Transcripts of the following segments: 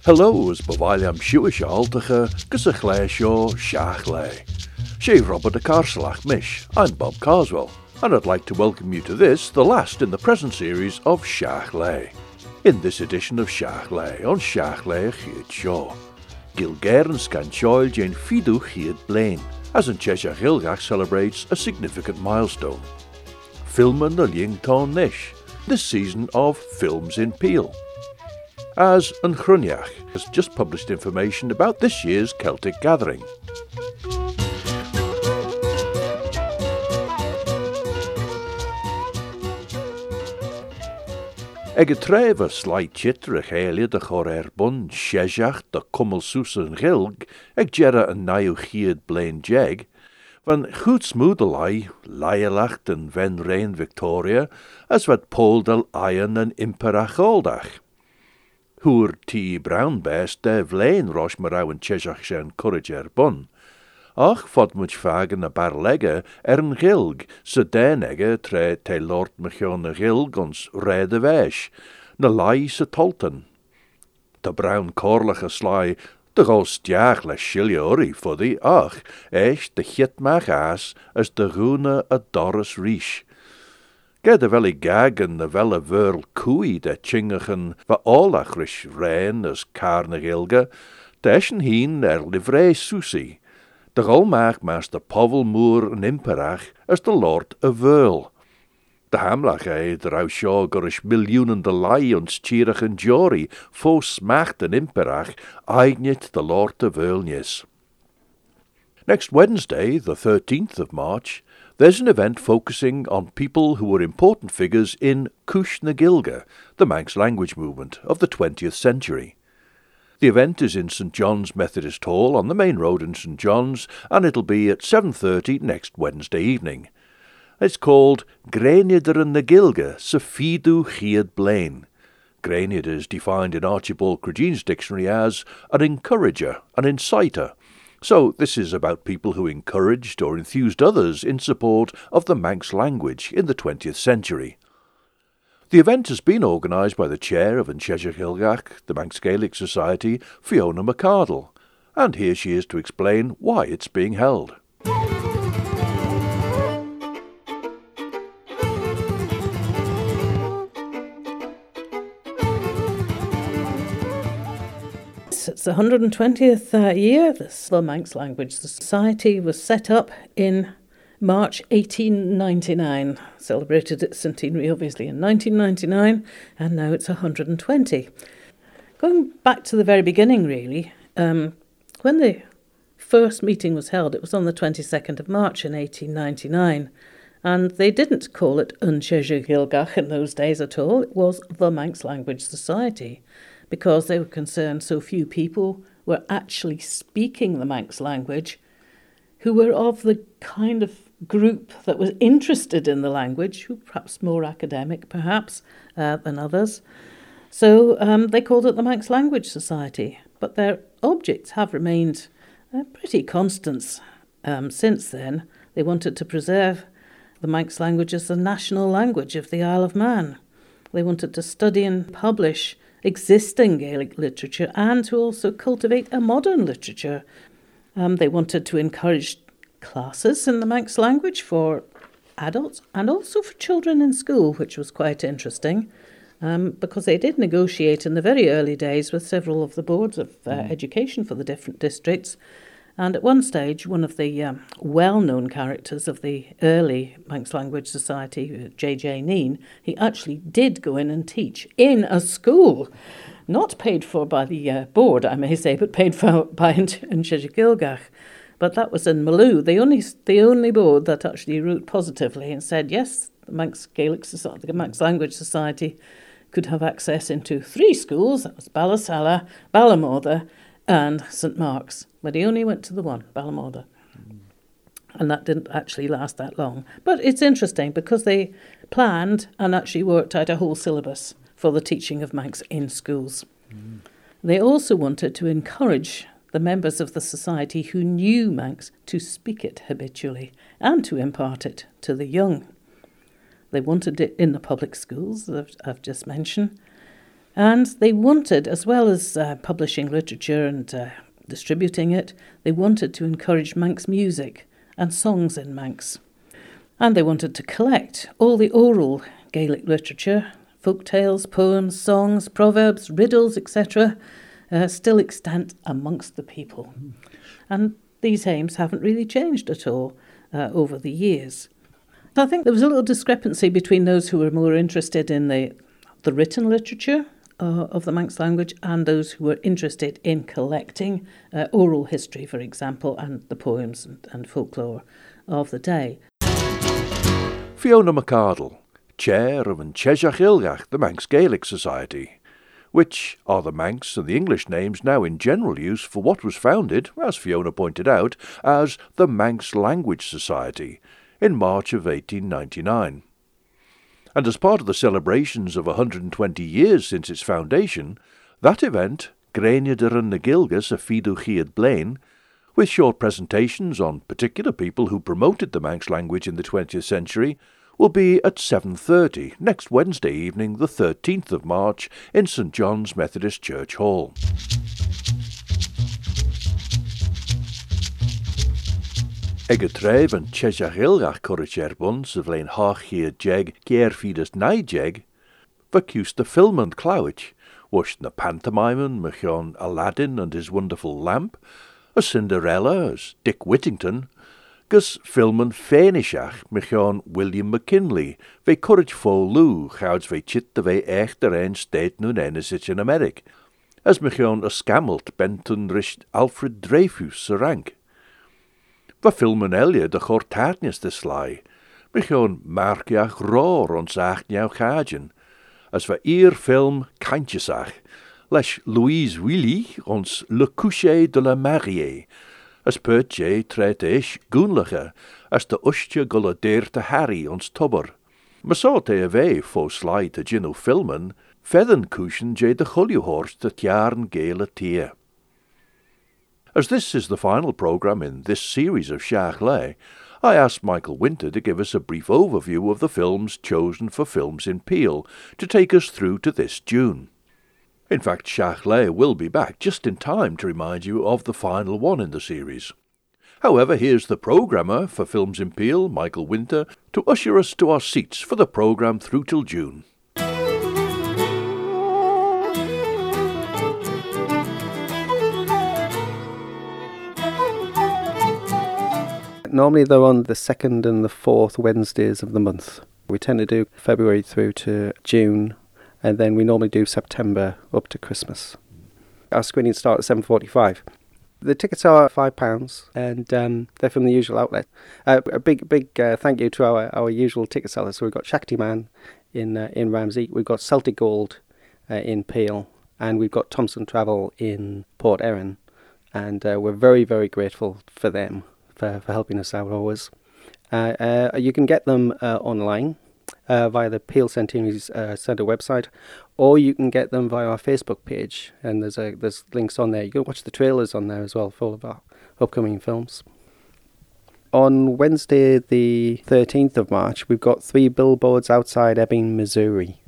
Hello, is Bavaliam Shuishaltige, Gusachlesho, Shachle. She Robert de Carcelach Mish, I'm Bob Carswell, and I'd like to welcome you to this, the last in the present series of Shachle. In this edition of Shachle, on Shachle Chiad Shaw, Gilgaren Scanchoil Jane Fidu Chiad Blaine, as in Cheshire Gilgach celebrates a significant milestone. Filmen the Lington Nish, this season of Films in Peel. As An Chruniach has just published information about this year's Celtic gathering. Ag y tref y slai chitr y cheiliad y chor erbon, siesiach da cummel sws yn ghilg, ag gera yn naiw chiad blaen jeg, van goed smoedelai, laielacht en ven rein Victoria, as wat poldal aien en imperach oldach. Hŵr T. Brown best de vlein rosh marau en chesiach sien courage erbon. Ach, fod much fagen a barlegge yn gilg, sy denege tre te lord mechion y gilg ons red y fesh, na lai sy tolten. Da Brown corlach a slai, de gol stiach le shiliori foddi, ach, eich de chitmach as de goene a Doris Rish. Ge de veli gag en de velle verl koei de chingachen va allach rish rein as carne gilge, de eschen hien livrei susi. De golmaag maas de Povel Moor en imperach as de Lord a Verl. De hamlach de rauw shaw gorish miljoenen de lai ons chirach en jory, fo smacht en imperach, eignet de Lord a Verlnis. Next Wednesday, the 13th of March, there's an event focusing on people who were important figures in Cush na Gilga, the Manx language movement of the 20th century. The event is in St John's Methodist Hall on the main road in St John's, and it'll be at 7:30 next Wednesday evening. It's called Grainider na Gilga sa Fidu Chiad Blaine. Grainider is defined in Archibald Credin's dictionary as an encourager, an inciter. So this is about people who encouraged or enthused others in support of the Manx language in the 20th century. The event has been organised by the chair of An Cheshire Gilgach, the Manx Gaelic Society, Fiona McArdle, and here she is to explain why it's being held. It's the 120th year. The Manx Language Society was set up in March 1899, celebrated its centenary obviously in 1999, and now it's 120. Going back to the very beginning really, when the first meeting was held, it was on the 22nd of March in 1899, and they didn't call it An Cheshire Gilgach in those days at all. It was the Manx Language Society, because they were concerned so few people were actually speaking the Manx language who were of the kind of group that was interested in the language, who perhaps more academic perhaps than others. So they called it the Manx Language Society, but their objects have remained pretty constant since then. They wanted to preserve the Manx language as the national language of the Isle of Man. They wanted to study and publish existing Gaelic literature and to also cultivate a modern literature. They wanted to encourage classes in the Manx language for adults and also for children in school, which was quite interesting, because they did negotiate in the very early days with several of the boards of education for the different districts. And at one stage, one of the well-known characters of the early Manx Language Society, J.J. Neen, he actually did go in and teach in a school, not paid for by the board, I may say, but paid for by An Cheshire Gilgach. But that was in Maloo, the only board that actually wrote positively and said, yes, the Manx Gaelic Society, the Manx Language Society could have access into 3 schools. That was Ballasalla, Ballamorda, and St Mark's. But he only went to the one, Ballamorda. And that didn't actually last that long. But it's interesting because they planned and actually worked out a whole syllabus for the teaching of Manx in schools. They also wanted to encourage the members of the society who knew Manx to speak it habitually and to impart it to the young. They wanted it in the public schools, that I've just mentioned. And they wanted, as well as publishing literature and distributing it, they wanted to encourage Manx music and songs in Manx. And they wanted to collect all the oral Gaelic literature, folk tales, poems, songs, proverbs, riddles, etc., still extant amongst the people. And these aims haven't really changed at all over the years. I think there was a little discrepancy between those who were more interested in the written literature of the Manx language and those who were interested in collecting oral history, for example, and the poems and folklore of the day. Fiona McArdle, chair of an Cheshach Ilgach, the Manx Gaelic Society, which are the Manx and the English names now in general use for what was founded, as Fiona pointed out, as the Manx Language Society in March of 1899. And as part of the celebrations of 120 years since its foundation, that event, Greinidr na Gilgas a Fidu Chiad Blaine, with short presentations on particular people who promoted the Manx language in the 20th century, will be at 7:30 next Wednesday evening, the 13th of March, in St John's Methodist Church Hall. Ag y tref yn Cheshach Ilgach Corrich Erbon, sy'n flaen hoch hir jeg ger fidas nai jeg, vacuse the film and clowich, washed na pantomime Michon Aladdin and his wonderful lamp, a Cinderella as Dick Whittington, gus filmen Fenishach Michon William McKinley, ve Corrich fo Lou, chouds ve chit de ve echt der een state nun enisich in Amerik, as Michon a scammelt Benton risht Alfred Dreyfus a rank. Va filmen Elia de chortaatnius de sly, Michon Markiach roar ons acht jou gagen, as va eer film Kantjesach, lesh Louise Willy ons Le Coucher de la Mariée, as pert je tret ish goenlige, as de ustje gulle deer te Harry ons tobber. Maar zo te away fo sly te gino filmen, fedden cushion je de chuljuhorst het jaren gele tier. As this is the final programme in this series of Seach Lea, I asked Michael Winter to give us a brief overview of the films chosen for Films in Peel to take us through to this June. In fact, Seach Lea will be back just in time to remind you of the final one in the series. However, here's the programmer for Films in Peel, Michael Winter, to usher us to our seats for the programme through till June. Normally they're on the 2nd and the 4th Wednesdays of the month. We tend to do February through to June, and then we normally do September up to Christmas. Our screenings start at 7:45. The tickets are £5, and they're from the usual outlet. A big thank you to our usual ticket sellers. So we've got Shakti Man in Ramsey, we've got Celtic Gold in Peel, and we've got Thompson Travel in Port Erin, and we're very, very grateful for them for helping us out always. You can get them online via the Peel Centenary Centre website, or you can get them via our Facebook page, and there's links on there. You can watch the trailers on there as well for all of our upcoming films. On Wednesday the 13th of March, we've got 3 billboards outside Ebbing, Missouri.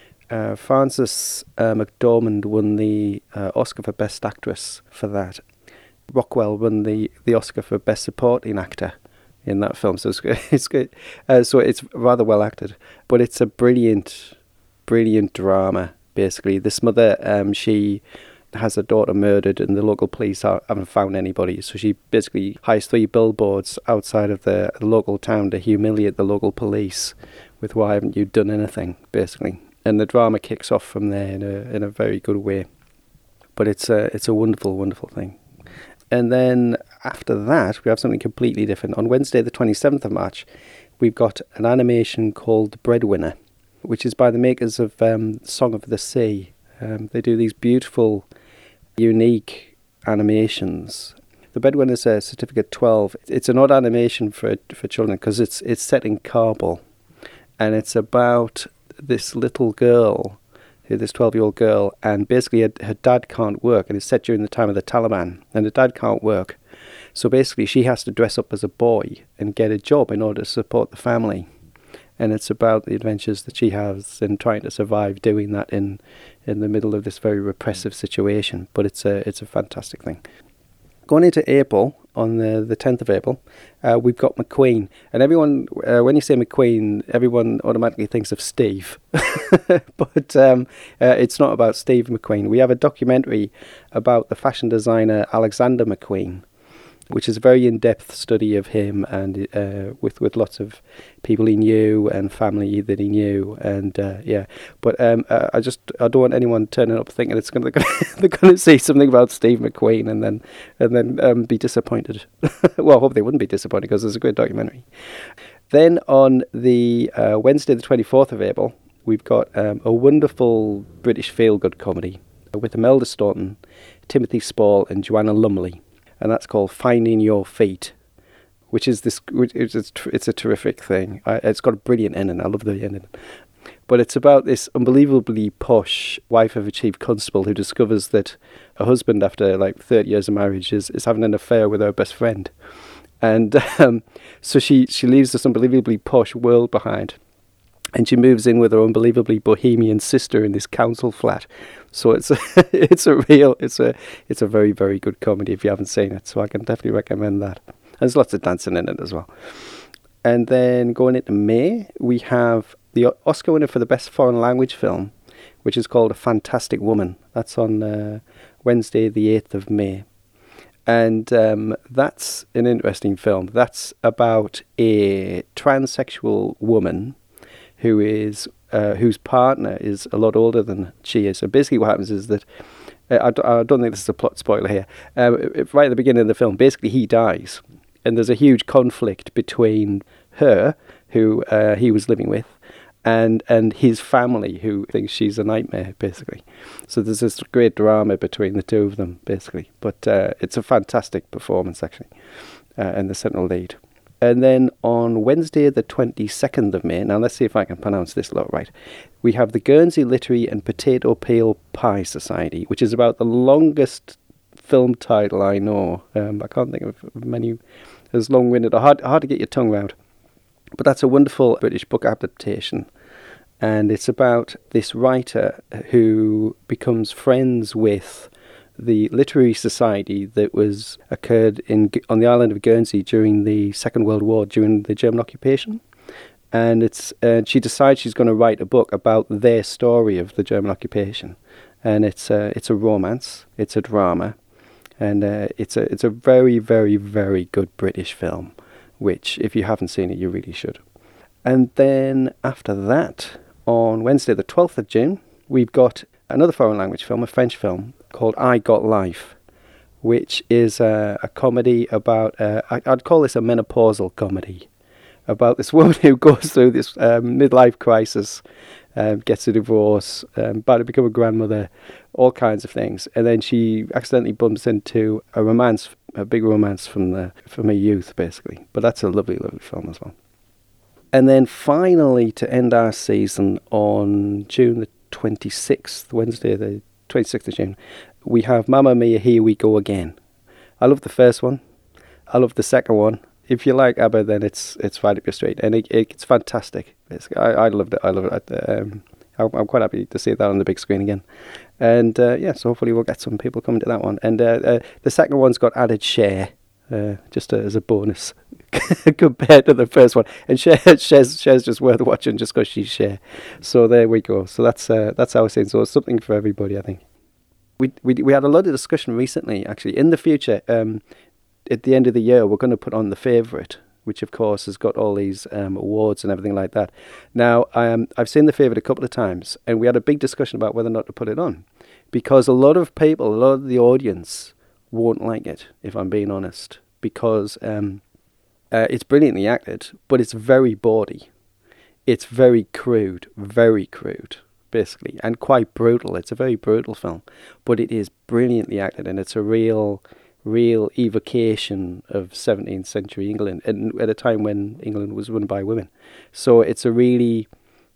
Frances McDormand won the Oscar for Best Actress for that. Rockwell won the Oscar for Best Supporting Actor in that film, so it's good. So it's rather well acted, but it's a brilliant drama. Basically, this mother, she has a daughter murdered, and the local police haven't found anybody. So she basically hires 3 billboards outside of the local town to humiliate the local police with "Why haven't you done anything?" basically, and the drama kicks off from there in a very good way. But it's a wonderful thing. And then after that, we have something completely different. On Wednesday, the 27th of March, we've got an animation called The Breadwinner, which is by the makers of Song of the Sea. They do these beautiful, unique animations. The Breadwinner is Certificate 12. It's an odd animation for children because it's set in Kabul, and it's about this little girl, this 12-year-old girl, and basically her dad can't work, and it's set during the time of the Taliban, and the dad can't work. So basically she has to dress up as a boy and get a job in order to support the family. and it's about the adventures that she has in trying to survive doing that in the middle of this very repressive situation. But it's a fantastic thing. Going into April, on the 10th of April, we've got McQueen. And everyone, when you say McQueen, everyone automatically thinks of Steve. But it's not about Steve McQueen. We have a documentary about the fashion designer Alexander McQueen, which is a very in-depth study of him, and with lots of people he knew and family that he knew, and But I don't want anyone turning up thinking they're going to see something about Steve McQueen and then be disappointed. Well, I hope they wouldn't be disappointed, because it's a great documentary. Then on the Wednesday, the 24th of April, we've got a wonderful British feel-good comedy with Imelda Staunton, Timothy Spall, and Joanna Lumley. And that's called Finding Your Feet, which is it's a terrific thing. It's got a brilliant ending. I love the ending. But it's about this unbelievably posh wife of a chief constable who discovers that her husband, after like 30 years of marriage, is having an affair with her best friend. And so she leaves this unbelievably posh world behind. And she moves in with her unbelievably bohemian sister in this council flat. So it's a very, very good comedy if you haven't seen it. So I can definitely recommend that. There's lots of dancing in it as well. And then going into May, we have the Oscar winner for the best foreign language film, which is called A Fantastic Woman. That's on Wednesday, the 8th of May. And that's an interesting film. That's about a transsexual woman whose partner is a lot older than she is. So basically what happens is that, I don't think this is a plot spoiler here, right at the beginning of the film, basically he dies, and there's a huge conflict between her, who he was living with, and his family, who thinks she's a nightmare, basically. So there's this great drama between the two of them, basically. But it's a fantastic performance, actually, and the central lead. And then on Wednesday, the 22nd of May, now let's see if I can pronounce this lot right, we have the Guernsey Literary and Potato Peel Pie Society, which is about the longest film title I know. I can't think of many as long-winded or hard to get your tongue round. But that's a wonderful British book adaptation. And it's about this writer who becomes friends with the literary society that occurred on the island of Guernsey during the Second World War, during the German occupation. And she decides she's going to write a book about their story of the German occupation. And it's a romance, it's a drama, and it's a very, very, very good British film, which, if you haven't seen it, you really should. And then after that, on Wednesday the 12th of June, we've got another foreign language film, a French film, called I Got Life, which is a comedy about, I'd call this a menopausal comedy, about this woman who goes through this midlife crisis, gets a divorce, about to become a grandmother, all kinds of things. And then she accidentally bumps into a big romance from her youth, basically. But that's a lovely, lovely film as well. And then finally, to end our season on June the 26th, Wednesday the 26th of June, we have Mamma Mia, Here We Go Again. I love the first one. I love the second one. If you like ABBA, then it's right up your street. And it's fantastic. I loved it. I love it. I'm quite happy to see that on the big screen again. And so hopefully we'll get some people coming to that one. And the second one's got added Cher, just as a bonus compared to the first one. And Cher's just worth watching just because she's Cher. So there we go. So that's how I say it. So it's something for everybody, I think. We had a lot of discussion recently, actually. In the future, at the end of the year, we're going to put on The Favourite, which of course has got all these awards and everything like that. Now, I've seen The Favourite a couple of times, and we had a big discussion about whether or not to put it on, because a lot of the audience won't like it, if I'm being honest, because it's brilliantly acted, but it's very bawdy. It's very crude, basically, and quite brutal. It's a very brutal film, but it is brilliantly acted, and it's a real evocation of 17th century England, and at a time when England was run by women. So it's a really,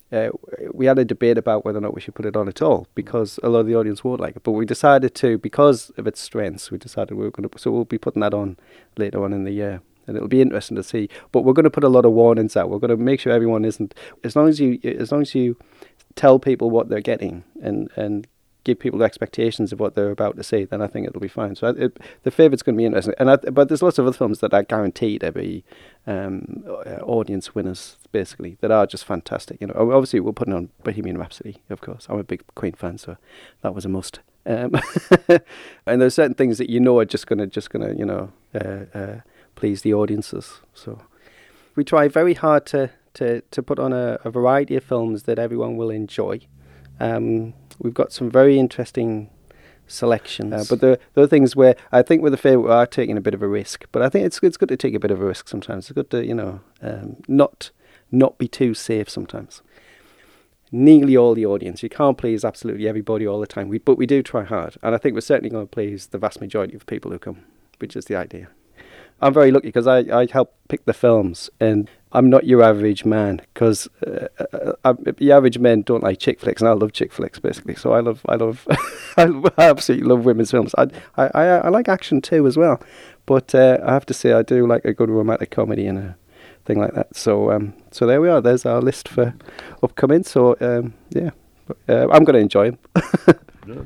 we had a debate about whether or not we should put it on at all, because a lot of the audience won't like it. But we decided to, because of its strengths, we were going to, so we'll be putting that on later on in the year. and it'll be interesting to see. But we're going to put a lot of warnings out. We're going to make sure everyone isn't. As long as you tell people what they're getting and give people the expectations of what they're about to see, then I think it'll be fine. So the favourite's going to be interesting. But there's lots of other films that are guaranteed to be audience winners, basically, that are just fantastic. You know, obviously we're putting on Bohemian Rhapsody, of course. I'm a big Queen fan, so that was a must. And there's certain things that are just gonna please the audiences. So we try very hard to put on a variety of films that everyone will enjoy. We've got some very interesting selections, but there are things where I think with the favourite we are taking a bit of a risk. But I think it's good to take a bit of a risk sometimes. It's good to not be too safe sometimes. Nearly all the audience. You can't please absolutely everybody all the time. But we do try hard, and I think we're certainly going to please the vast majority of people who come, which is the idea. I'm very lucky because I help pick the films, and I'm not your average man, because the average men don't like chick flicks, and I love chick flicks basically. So I absolutely love women's films. I like action too as well, but I have to say I do like a good romantic comedy and a thing like that. So there we are. There's our list for upcoming. So I'm going to enjoy them.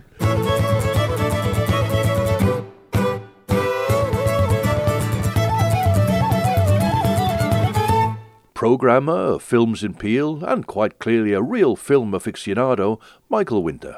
Programmer of Films in Peel, and quite clearly a real film aficionado, Michael Winter.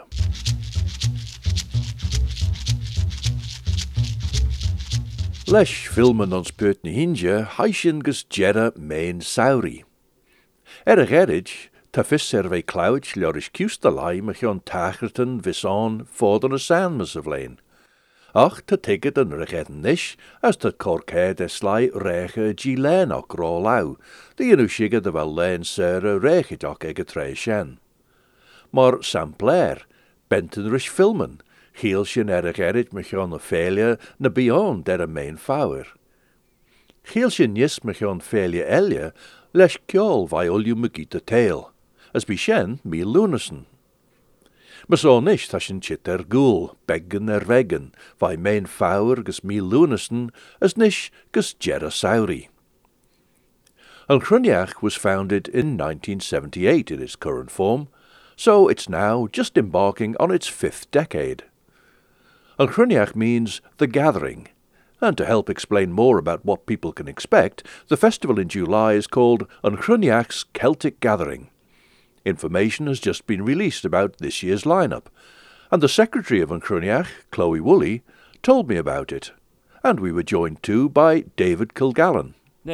Leis filmen ons Pert na Hinja, haishin gus Jera main sauri. A gerid, ta fis servei clouch lorish custalai machion tacherton visan fodern a sanmas of lane. Ach, ta ticket an regetten nish, as ta corcair de slai reiche gilen och lau, de inu shigge de wel lein sere reiche och ege tre shen. Maar Sampler, benten rish filmen, Gielsjen gerid mechion a failure na beyond der a main fower. Gielsjen nis mechion failure elje, lesh kjol vai olju megita tail, as bishen me lunasen. Maar zo nish tashin chit gul, beggen weggen, vai main fower gus me lunasen, as nish gus Jera sauri. An Chroniach was founded in 1978 in its current form, so it's now just embarking on its 5th decade. An Chroniach means the gathering, and to help explain more about what people can expect, the festival in July is called An Chroniach's Celtic Gathering. Information has just been released about this year's lineup, and the secretary of An Chroniach, Chloe Woolley, told me about it, and we were joined too by David Kilgallen.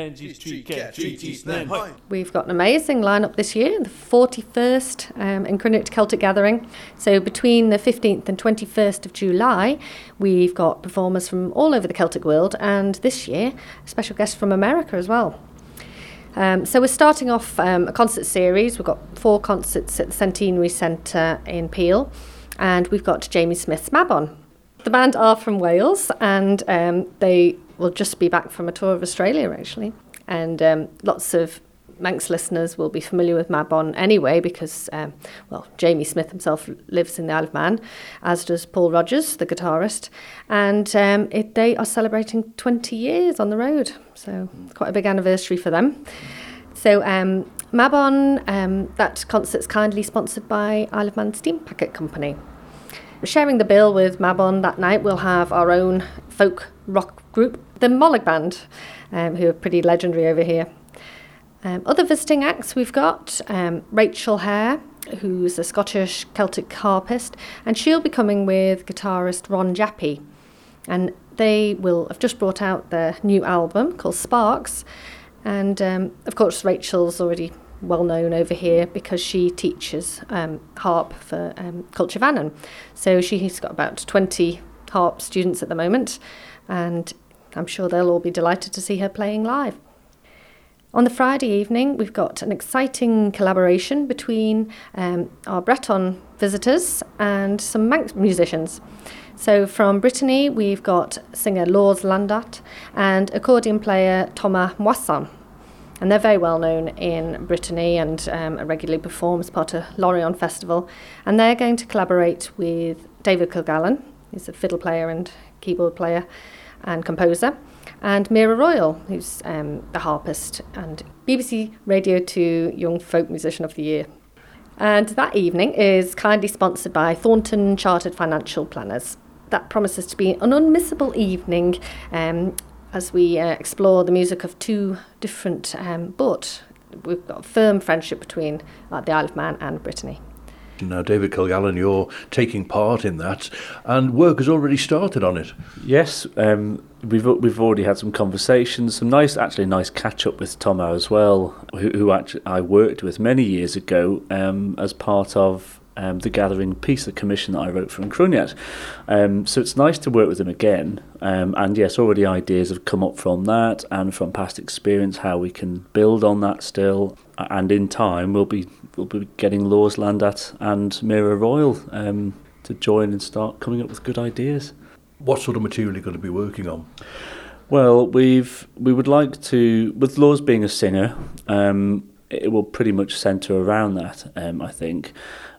We've got an amazing lineup this year, the 41st An Chroniach Celtic Gathering. So between the 15th and 21st of July, we've got performers from all over the Celtic world, and this year, a special guest from America as well. So we're starting off a concert series. We've got 4 concerts at the Centenary Centre in Peel, and we've got Jamie Smith's Mabon. The band are from Wales, and they will just be back from a tour of Australia, actually. And lots of Manx listeners will be familiar with Mabon anyway, because, Jamie Smith himself lives in the Isle of Man, as does Paul Rogers, the guitarist. And they are celebrating 20 years on the road, so quite a big anniversary for them. So Mabon, that concert's kindly sponsored by Isle of Man Steam Packet Company. Sharing the bill with Mabon that night, we'll have our own folk rock group, the Mollig Band, who are pretty legendary over here. Other visiting acts we've got Rachel Hare, who's a Scottish Celtic harpist, and she'll be coming with guitarist Ron Jappy. And they will have just brought out their new album called Sparks. And of course, Rachel's already well known over here because she teaches harp for Culture Vannon. So she's got about 20 harp students at the moment, and I'm sure they'll all be delighted to see her playing live. On the Friday evening, we've got an exciting collaboration between our Breton visitors and some Manx musicians. So from Brittany, we've got singer Lors Landat and accordion player Thomas Moisson. And they're very well known in Brittany and regularly perform as part of Lorient Festival. And they're going to collaborate with David Kilgallen, who's a fiddle player and keyboard player and composer, and Mira Royal, who's the harpist and BBC Radio 2 Young Folk Musician of the Year. And that evening is kindly sponsored by Thornton Chartered Financial Planners. That promises to be an unmissable evening as we explore the music of two different, but we've got a firm friendship between the Isle of Man and Brittany. Now, David Kilgallen, you're taking part in that, and work has already started on it. Yes, we've already had some conversations, some nice catch up with Tomo as well, who actually I worked with many years ago as part of the Gathering piece, the commission that I wrote for Cruinet. So it's nice to work with him again. And yes, already ideas have come up from that and from past experience, how we can build on that still. And in time, we'll be getting Lors Landat and Mira Royal to join and start coming up with good ideas. What sort of material are you going to be working on? Well, we would like to, with Lors being a singer, it will pretty much centre around that, I think.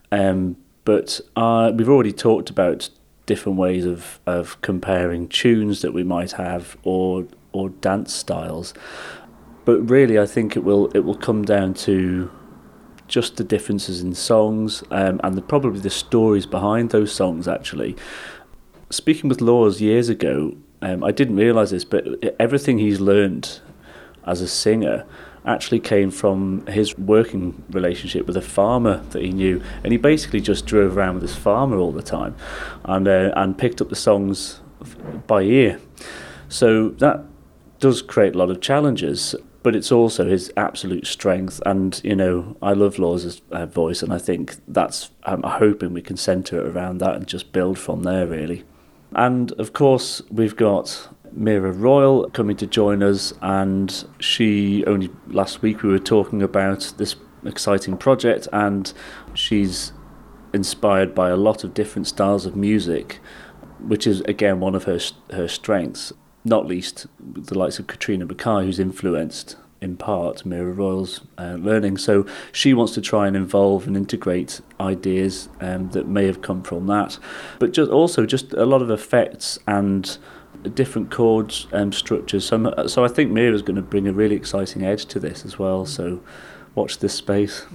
But we've already talked about different ways of comparing tunes that we might have or dance styles. But really, I think it will come down to just the differences in songs and probably the stories behind those songs, actually. Speaking with Lors years ago, I didn't realise this, but everything he's learned as a singer actually came from his working relationship with a farmer that he knew, and he basically just drove around with his farmer all the time and picked up the songs by ear. So that does create a lot of challenges, but it's also his absolute strength. And I love Lors' voice, and I think I'm hoping we can centre it around that and just build from there, really. And of course we've got Mira Royal coming to join us, and she only last week we were talking about this exciting project, and she's inspired by a lot of different styles of music, which is again one of her strengths, not least the likes of Katrina Mackay, who's influenced in part Mira Royal's learning. So she wants to try and involve and integrate ideas that may have come from that, but just a lot of effects and different chords and structures. So I think Mira's going to bring a really exciting edge to this as well. So watch this space.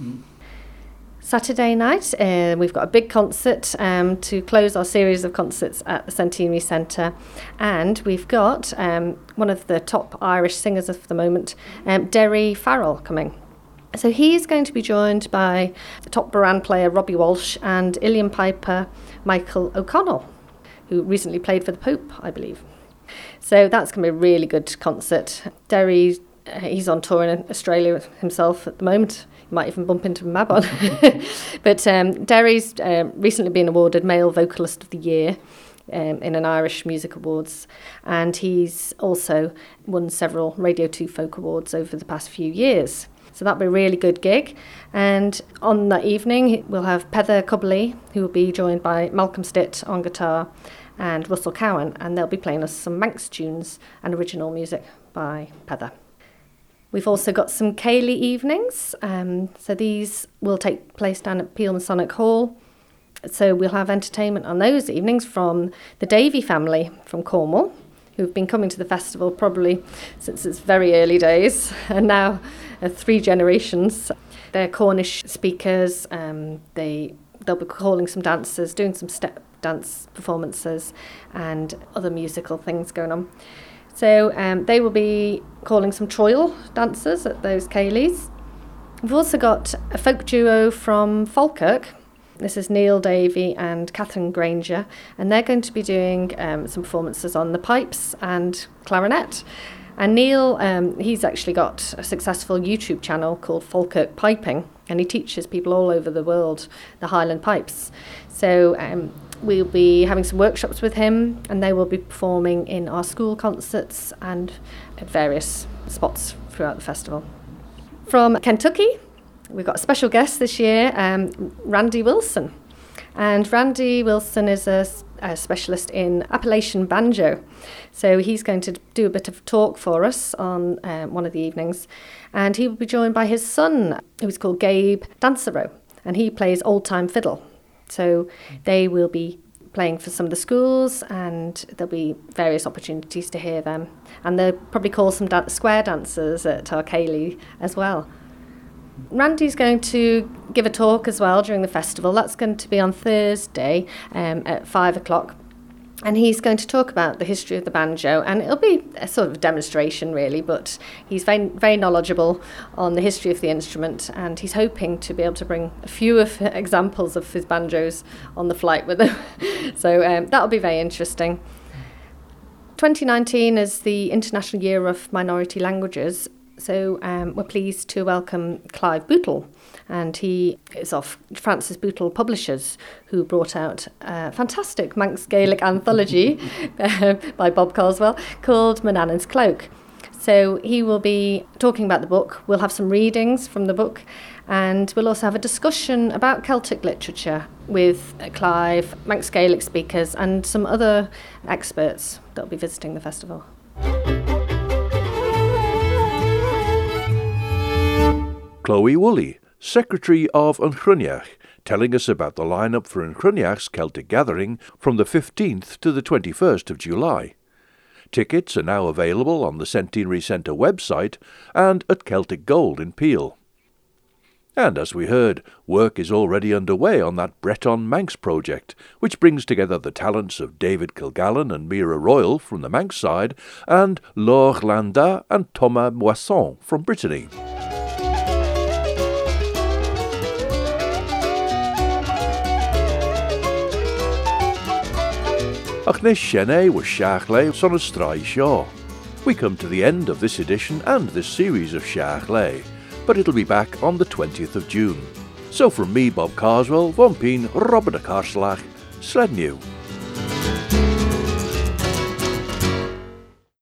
Saturday night, we've got a big concert to close our series of concerts at the Centenary Centre, and we've got one of the top Irish singers of the moment, Derry Farrell, coming. So he's going to be joined by the top Baran player Robbie Walsh and Uilleann piper Michael O'Connell, who recently played for the Pope, I believe. So that's going to be a really good concert. Derry, he's on tour in Australia himself at the moment. You might even bump into Mabon. But Derry's recently been awarded Male Vocalist of the Year in an Irish Music Awards, and he's also won several Radio 2 Folk Awards over the past few years. So that'll be a really good gig. And on that evening, we'll have Peadar Cobley, who will be joined by Malcolm Stitt on guitar and Russell Cowan, and they'll be playing us some Manx tunes and original music by Peadar. We've also got some Ceilidh evenings, so these will take place down at Peel Masonic Hall. So we'll have entertainment on those evenings from the Davey family from Cornwall, who've been coming to the festival probably since its very early days, and now 3 generations. They're Cornish speakers. They'll be calling some dancers, doing some step dance performances and other musical things going on. So they will be calling some Troil dancers at those Ceilidhs. We've also got a folk duo from Falkirk. This is Neil Davey and Catherine Granger, and they're going to be doing some performances on the pipes and clarinet. And Neil, he's actually got a successful YouTube channel called Falkirk Piping, and he teaches people all over the world the Highland pipes. So we'll be having some workshops with him, and they will be performing in our school concerts and at various spots throughout the festival. From Kentucky, we've got a special guest this year, Randy Wilson. And Randy Wilson is a specialist in Appalachian banjo. So he's going to do a bit of talk for us on one of the evenings. And he will be joined by his son, who's called Gabe Dansereau, and he plays old-time fiddle. So they will be playing for some of the schools, and there'll be various opportunities to hear them. And they'll probably call some square dancers at Arcailey as well. Randy's going to give a talk as well during the festival. That's going to be on Thursday at 5 o'clock. And he's going to talk about the history of the banjo, and it'll be a sort of demonstration really, but he's very, very knowledgeable on the history of the instrument, and he's hoping to be able to bring a few of examples of his banjos on the flight with him. So that'll be very interesting. 2019 is the International Year of Minority Languages, so we're pleased to welcome Clive Bootle, and he is of Francis Bootle Publishers, who brought out a fantastic Manx Gaelic anthology by Bob Coswell called Manannan's Cloak. So he will be talking about the book. We'll have some readings from the book, and we'll also have a discussion about Celtic literature with Clive, Manx Gaelic speakers, and some other experts that will be visiting the festival. Chloe Woolley, Secretary of Nchruniach, telling us about the lineup for Nchruniach's Celtic Gathering from the 15th to the 21st of July. Tickets are now available on the Centenary Centre website and at Celtic Gold in Peel. And as we heard, work is already underway on that Breton Manx project, which brings together the talents of David Kilgallen and Mira Royal from the Manx side and Laure Landa and Thomas Moisson from Brittany. Ach nes Shene was Seachley son a Strai Shaw. We come to the end of this edition and this series of Seachley, but it'll be back on the 20th of June. So from me, Bob Carswell, Von Peen, Robert a Carslach, Sled New.